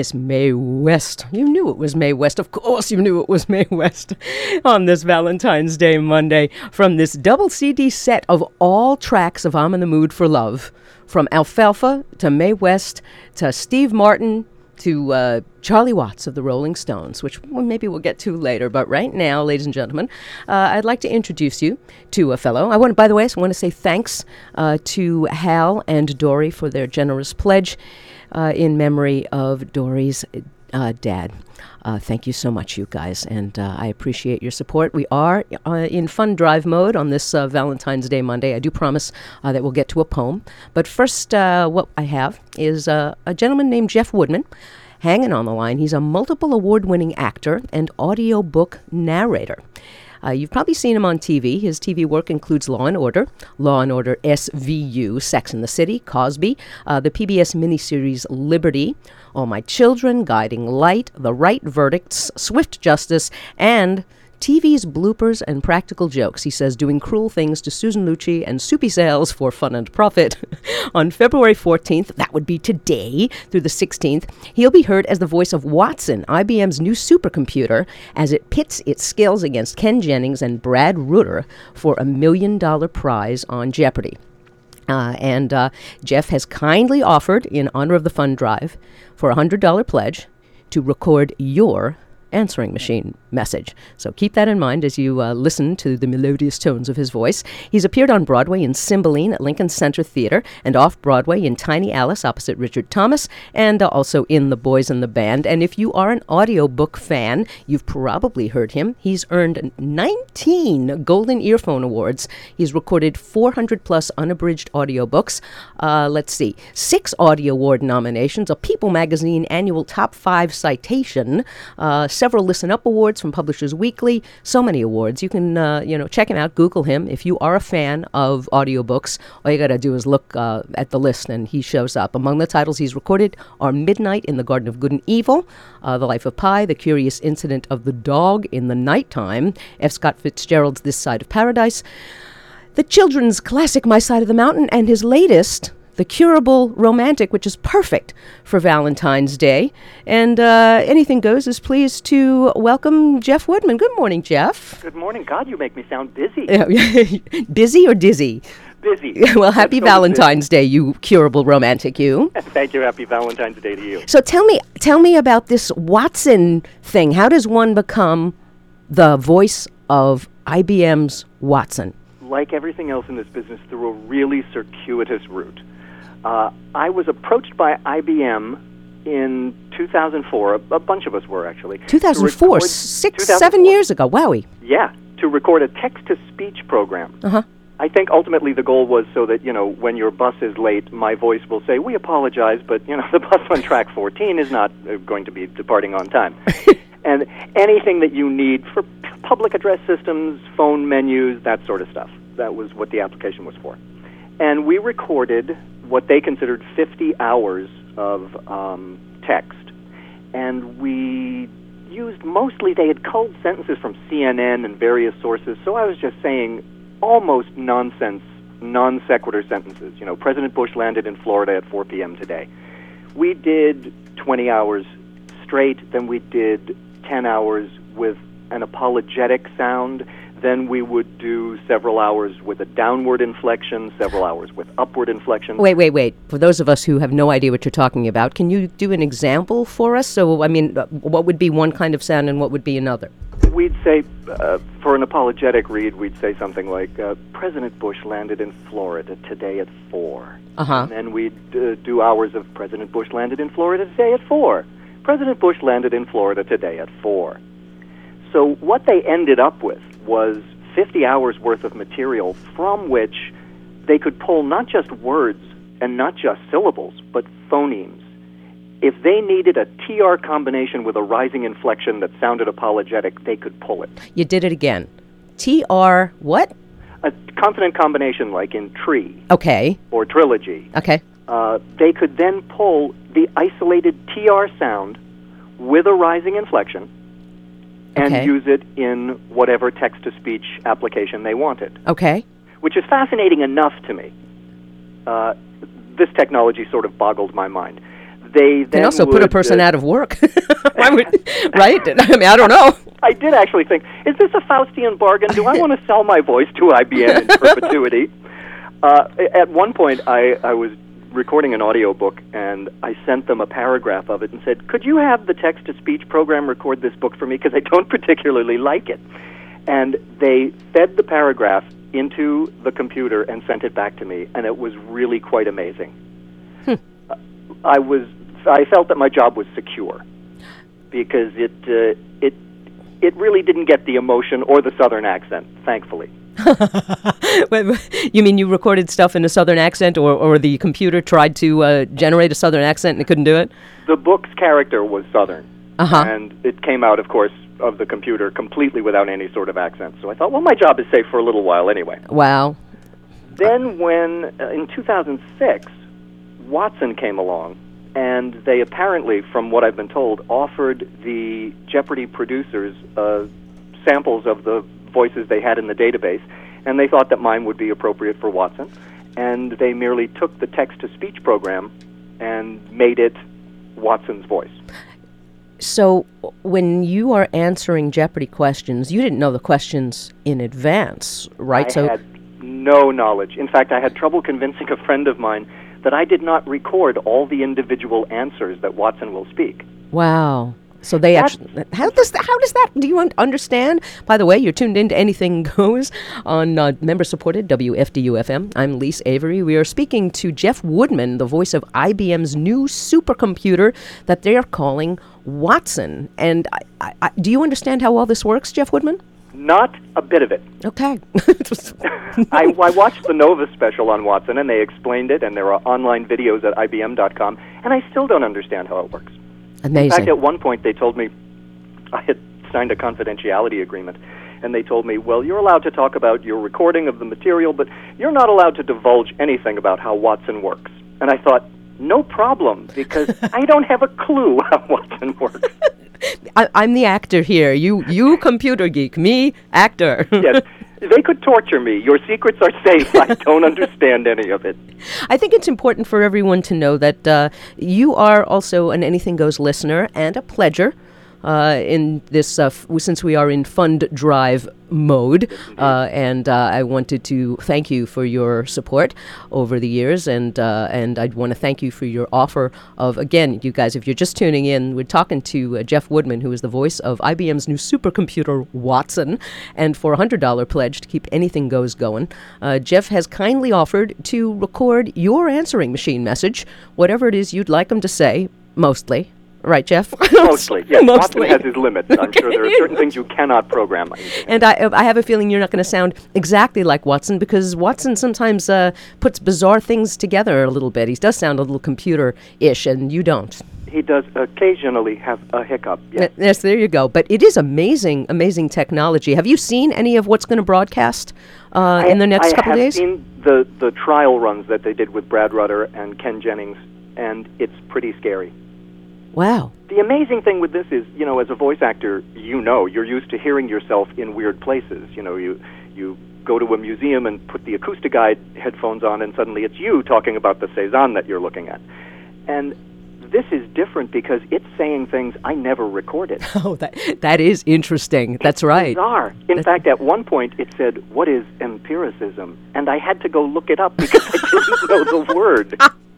Miss Mae West. You knew it was Mae West. Of course you knew it was Mae West on this Valentine's Day Monday from this double CD set of all tracks of I'm in the Mood for Love. From Alfalfa to Mae West to Steve Martin to Charlie Watts of the Rolling Stones, which maybe we'll get to later. But right now, ladies and gentlemen, I'd like to introduce you to a fellow. I want to say thanks to Hal and Dory for their generous pledge in memory of Dory's dad. Thank you so much, you guys, and I appreciate your support. We are in fund drive mode on this Valentine's Day Monday. I do promise that we'll get to a poem. But first, what I have is a gentleman named Jeff Woodman hanging on the line. He's a multiple award-winning actor and audiobook narrator. You've probably seen him on TV. His TV work includes Law & Order SVU, Sex and the City, Cosby, the PBS miniseries Liberty, All My Children, Guiding Light, The Right Verdicts, Swift Justice, and TV's bloopers and practical jokes. He says doing cruel things to Susan Lucci and Soupy Sales for fun and profit. On February 14th, that would be today, through the 16th, he'll be heard as the voice of Watson, IBM's new supercomputer, as it pits its skills against Ken Jennings and Brad Rutter for $1 million prize on Jeopardy! And Jeff has kindly offered, in honor of the fund drive, for a $100 pledge to record your answering machine message. So keep that in mind as you listen to the melodious tones of his voice. He's appeared on Broadway in Cymbeline at Lincoln Center Theater and off-Broadway in Tiny Alice opposite Richard Thomas and also in The Boys in the Band. And if you are an audiobook fan, you've probably heard him. He's earned 19 Golden Earphone Awards. He's recorded 400-plus unabridged audiobooks. 6 Audio Award nominations, a People Magazine annual Top 5 citation, several Listen Up Awards from Publishers Weekly, so many awards. You can, check him out, Google him. If you are a fan of audiobooks, all you got to do is look at the list and he shows up. Among the titles he's recorded are Midnight in the Garden of Good and Evil, The Life of Pi, The Curious Incident of the Dog in the Nighttime, F. Scott Fitzgerald's This Side of Paradise, the children's classic My Side of the Mountain, and his latest, The Curable Romantic, which is perfect for Valentine's Day. And Anything Goes is pleased to welcome Jeff Woodman. Good morning, Jeff. Good morning. God, you make me sound busy. Busy or dizzy? Busy. Well, happy Valentine's Day, you curable romantic, you. Thank you. Happy Valentine's Day to you. So tell me about this Watson thing. How does one become the voice of IBM's Watson? Like everything else in this business, through a really circuitous route. I was approached by IBM in 2004. A bunch of us were, actually. 2004, 7 years ago. Wowie. Yeah, to record a text-to-speech program. Uh-huh. I think ultimately the goal was so that, when your bus is late, my voice will say, we apologize, but, the bus on track 14 is not going to be departing on time. And anything that you need for public address systems, phone menus, that sort of stuff. That was what the application was for. And we recorded what they considered 50 hours of text. And we used mostly, they had culled sentences from CNN and various sources, so I was just saying almost nonsense, non sequitur sentences. President Bush landed in Florida at 4 p.m. today. We did 20 hours straight, then we did 10 hours with an apologetic sound. Then we would do several hours with a downward inflection, several hours with upward inflection. Wait. For those of us who have no idea what you're talking about, can you do an example for us? So, what would be one kind of sound and what would be another? We'd say, for an apologetic read, we'd say something like, President Bush landed in Florida today at 4. Uh-huh. And then we'd do hours of President Bush landed in Florida today at 4. President Bush landed in Florida today at 4. So what they ended up with was 50 hours worth of material from which they could pull not just words and not just syllables, but phonemes. If they needed a TR combination with a rising inflection that sounded apologetic, they could pull it. You did it again. TR what? A consonant combination like in tree. Okay. Or trilogy. Okay. They could then pull the isolated TR sound with a rising inflection and use it in whatever text-to-speech application they wanted. Okay. Which is fascinating enough to me. This technology sort of boggled my mind. They then can also put a would, person out of work. Right? I mean, I don't know. I did actually think, is this a Faustian bargain? Do I want to sell my voice to IBM in perpetuity? At one point, I was recording an audiobook, and I sent them a paragraph of it and said, could you have the text-to-speech program record this book for me, because I don't particularly like it. And they fed the paragraph into the computer and sent it back to me, and it was really quite amazing. I felt that my job was secure, because it really didn't get the emotion or the Southern accent, thankfully. You mean you recorded stuff in a Southern accent, or the computer tried to generate a Southern accent and it couldn't do it? The book's character was Southern, and it came out, of course, of the computer completely without any sort of accent. So I thought, well, my job is safe for a little while anyway. Wow. Then when, in 2006, Watson came along, and they apparently, from what I've been told, offered the Jeopardy producers samples of the voices they had in the database, and they thought that mine would be appropriate for Watson, and they merely took the text-to-speech program and made it Watson's voice. So when you are answering Jeopardy questions, you didn't know the questions in advance, right? I had no knowledge. In fact, I had trouble convincing a friend of mine that I did not record all the individual answers that Watson will speak. Wow. So they actually, how does that, do you understand? By the way, you're tuned into Anything Goes on member-supported WFDU-FM. I'm Lise Avery. We are speaking to Jeff Woodman, the voice of IBM's new supercomputer that they are calling Watson. And do you understand how all this works, Jeff Woodman? Not a bit of it. Okay. I watched the Nova special on Watson, and they explained it, and there are online videos at IBM.com, and I still don't understand how it works. Amazing. In fact, at one point they told me, I had signed a confidentiality agreement, and they told me, well, you're allowed to talk about your recording of the material, but you're not allowed to divulge anything about how Watson works. And I thought, no problem, because I don't have a clue how Watson works. I'm the actor here. You computer geek. Me, actor. Yes. They could torture me. Your secrets are safe. I don't understand any of it. I think it's important for everyone to know that you are also an Anything Goes listener and a pledger in this, since we are in fund drive mode. And I wanted to thank you for your support over the years, and I'd want to thank you for your offer of, again, you guys, if you're just tuning in, we're talking to Jeff Woodman, who is the voice of IBM's new supercomputer, Watson, and for a $100 pledge to keep Anything Goes going, Jeff has kindly offered to record your answering machine message, whatever it is you'd like him to say, mostly. Right, Jeff? Mostly, yes. Mostly. Watson has his limits. I'm sure there are certain things you cannot program. And I have a feeling you're not going to sound exactly like Watson, because Watson sometimes puts bizarre things together a little bit. He does sound a little computer-ish, and you don't. He does occasionally have a hiccup, yes. Yes, there you go. But it is amazing, amazing technology. Have you seen any of what's going to broadcast in the next couple of days? I have seen the trial runs that they did with Brad Rutter and Ken Jennings, and it's pretty scary. Wow. The amazing thing with this is, as a voice actor, you're used to hearing yourself in weird places. You go to a museum and put the acoustic guide headphones on, and suddenly it's you talking about the Cézanne that you're looking at. And this is different because it's saying things I never recorded. Oh, that is interesting. That's right. Bizarre. In fact, at one point it said, "What is empiricism?" And I had to go look it up because I didn't know the word.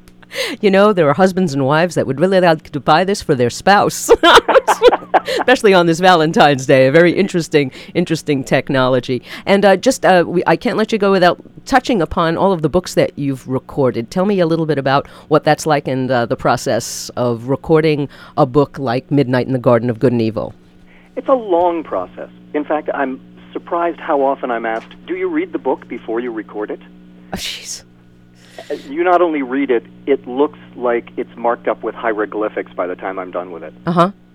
There are husbands and wives that would really like to buy this for their spouse, especially on this Valentine's Day. A very interesting technology. And I can't let you go without touching upon all of the books that you've recorded. Tell me a little bit about what that's like and the process of recording a book like Midnight in the Garden of Good and Evil. It's a long process. In fact, I'm surprised how often I'm asked, do you read the book before you record it? Oh, jeez. You not only read it, it looks like it's marked up with hieroglyphics by the time I'm done with it.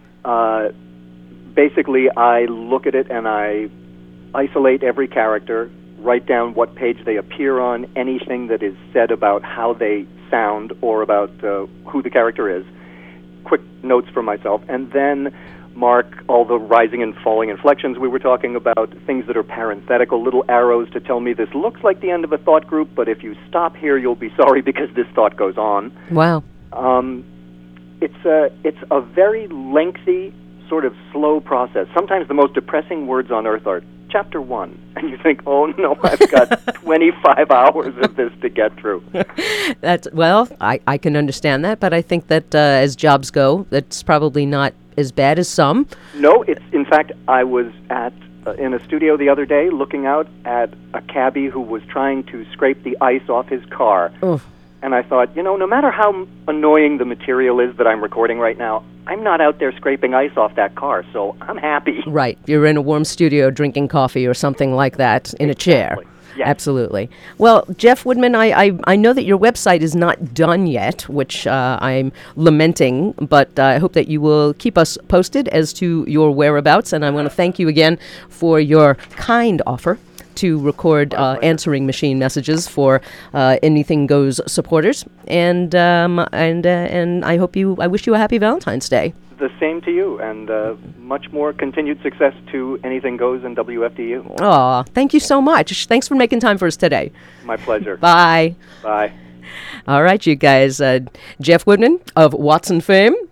Basically, I look at it and I isolate every character, write down what page they appear on, anything that is said about how they sound or about who the character is, quick notes for myself, and then mark all the rising and falling inflections we were talking about, things that are parenthetical, little arrows to tell me this looks like the end of a thought group, but if you stop here, you'll be sorry because this thought goes on. Wow. it's a very lengthy, sort of slow process. Sometimes the most depressing words on earth are Chapter 1, and you think, oh no, I've got 25 hours of this to get through. I can understand that, but I think that as jobs go, that's probably not as bad as some. No, in fact, I was in a studio the other day looking out at a cabbie who was trying to scrape the ice off his car. Oof. And I thought, no matter how annoying the material is that I'm recording right now, I'm not out there scraping ice off that car, so I'm happy. Right. You're in a warm studio drinking coffee or something like that in a chair. Yes. Absolutely. Well, Jeff Woodman, I know that your website is not done yet, which I'm lamenting, but I hope that you will keep us posted as to your whereabouts, and I want to thank you again for your kind offer to record answering machine messages for Anything Goes supporters, and I wish you a happy Valentine's Day. The same to you, and much more continued success to Anything Goes and WFDU. Aw, thank you so much. Thanks for making time for us today. My pleasure. Bye. Bye. All right, you guys. Jeff Woodman of Watson fame.